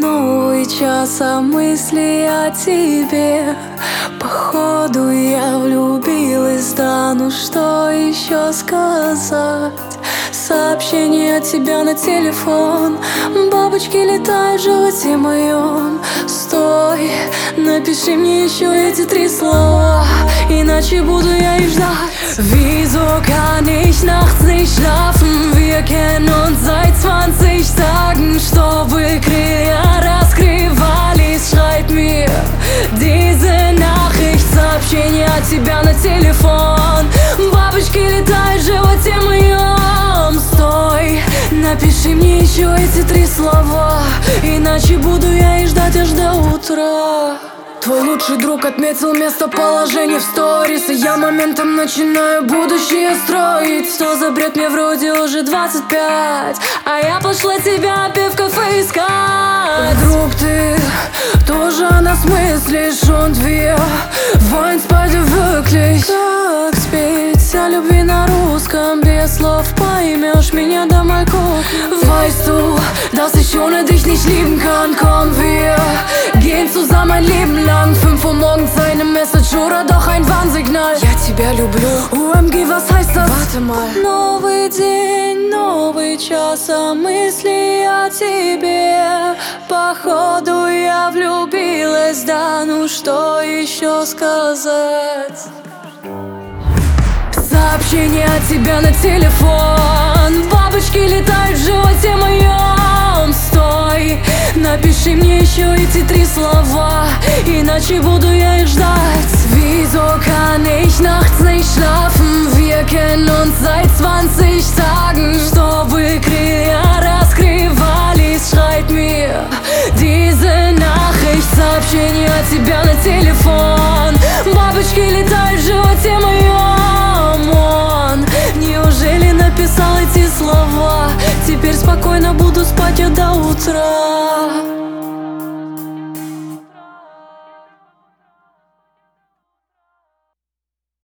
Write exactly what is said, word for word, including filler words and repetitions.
новый час, а мысли о тебе. Походу я влюбилась, да ну что еще сказать? Сообщение от тебя на телефон, бабочки летают в животе моем. Стой, напиши мне еще эти три слова, иначе буду я их ждать. Wieso kann ich nachts nicht schlafen? Wir kennen uns seit zwanzig Tagen. Что выкрыли, раскрывались, schreib mir diese Nachricht. Сообщение от тебя на телефон, бабочки летают в животе моем. Стой, напиши мне еще эти три слова, иначе буду я их ждать аж до утра. Твой лучший друг отметил местоположение в сторис, и я моментом начинаю будущее строить. Что за бред, мне вроде уже двадцать пять, а я пошла тебя опять в кафе искать. Вдруг ты тоже о нас мыслишь? Und wir wollen's beide wirklich. Так спеть о любви на русском, без слов поймешь меня до мальку. Weißt du, dass ich ohne dich nicht lieben kann? Komm, wir gehen zusammen ein Leben lang. Fünf Uhr morgens eine Message oder doch ein Warnsignal. Я тебя люблю. о эм джи, was heißt das? Warte mal. Новый день, новый час, а мысли о тебе. Походу я влюбилась, да ну что еще сказать? Сообщение от тебя на телефон, бабочки летают в животе моем. Стой, напиши мне еще эти три слова, иначе буду я их ждать. Wieso kann ich nachts nicht schlafen? Wir kennen uns seit zwanzig Tagen. Что выкрыли, раскрывались, schreib mir diese Nachricht. Сообщение от тебя на телефон, бабочки летают в животе моем. Он неужели написал эти слова? Теперь спокойно буду спать я до утра.